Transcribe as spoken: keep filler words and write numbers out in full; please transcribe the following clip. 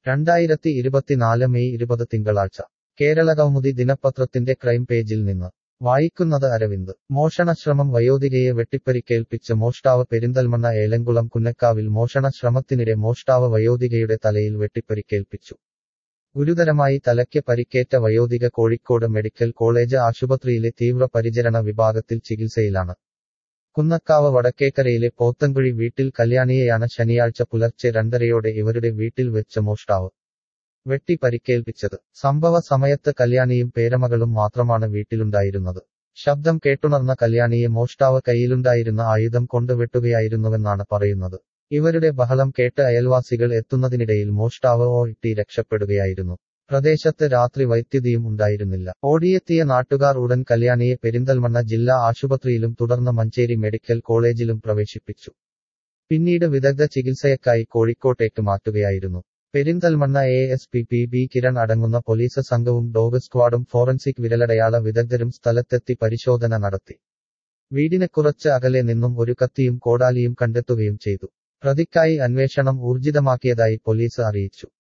രണ്ടായിരത്തി ഇരുപത്തിനാല് മെയ് ഇരുപത് തിങ്കളാഴ്ച കേരള കൗമുദി ദിനപത്രത്തിന്റെ ക്രൈം പേജിൽ നിന്ന് വായിക്കുന്നത് അരവിന്ദ്. മോഷണശ്രമം വയോധികയെ വെട്ടിപ്പരിക്കേൽപ്പിച്ച് മോഷ്ടാവ് പെരിന്തൽമണ്ണ ഏലംകുളം കുന്നക്കാവിൽ മോഷണ ശ്രമത്തിനിടെ മോഷ്ടാവ് വയോധികയുടെ തലയിൽ വെട്ടിപ്പരിക്കേൽപ്പിച്ചു. ഗുരുതരമായി തലയ്ക്ക് പരിക്കേറ്റ വയോധിക കോഴിക്കോട് മെഡിക്കൽ കോളേജ് ആശുപത്രിയിലെ തീവ്രപരിചരണ വിഭാഗത്തിൽ ചികിത്സയിലാണ്. കുന്നക്കാവ് വടക്കേക്കരയിലെ പോത്തൻകുഴി വീട്ടിൽ കല്യാണിയെയാണ് ശനിയാഴ്ച പുലർച്ചെ രണ്ടരയോടെ ഇവരുടെ വീട്ടിൽ വെച്ച് മോഷ്ടാവ് വെട്ടി പരിക്കേൽപ്പിച്ചത്. സംഭവ സമയത്ത് കല്യാണിയും പേരമകളും മാത്രമാണ് വീട്ടിലുണ്ടായിരുന്നത്. ശബ്ദം കേട്ടുണർന്ന കല്യാണിയെ മോഷ്ടാവ് കയ്യിലുണ്ടായിരുന്ന ആയുധം കൊണ്ട് വെട്ടുകയായിരുന്നുവെന്നാണ് പറയുന്നത്. ഇവരുടെ ബഹളം കേട്ട് അയൽവാസികൾ എത്തുന്നതിനിടയിൽ മോഷ്ടാവ് ഓടി രക്ഷപ്പെടുകയായിരുന്നു. പ്രദേശത്ത് രാത്രി വൈദ്യുതിയും ഉണ്ടായിരുന്നില്ല. ഓടിയെത്തിയ നാട്ടുകാർ ഉടൻ കല്യാണിയെ പെരിന്തൽമണ്ണ ജില്ലാ ആശുപത്രിയിലും തുടർന്ന് മഞ്ചേരി മെഡിക്കൽ കോളേജിലും പ്രവേശിപ്പിച്ചു. പിന്നീട് വിദഗ്ധ ചികിത്സയ്ക്കായി കോഴിക്കോട്ടേക്ക് മാറ്റുകയായിരുന്നു. Perinthalmanna A S P P B Kiran അടങ്ങുന്ന പോലീസ് സംഘവും ഡോഗ് സ്ക്വാഡും ഫോറൻസിക് വിരലടയാള വിദഗ്ധരും സ്ഥലത്തെത്തി പരിശോധന നടത്തി. വീടിന് കുറച്ച് അകലെ നിന്നും ഒരു കത്തിയും കോടാലിയും കണ്ടെത്തുകയും ചെയ്തു. പ്രതിക്കായി അന്വേഷണം ഊർജിതമാക്കിയതായി പോലീസ് അറിയിച്ചു.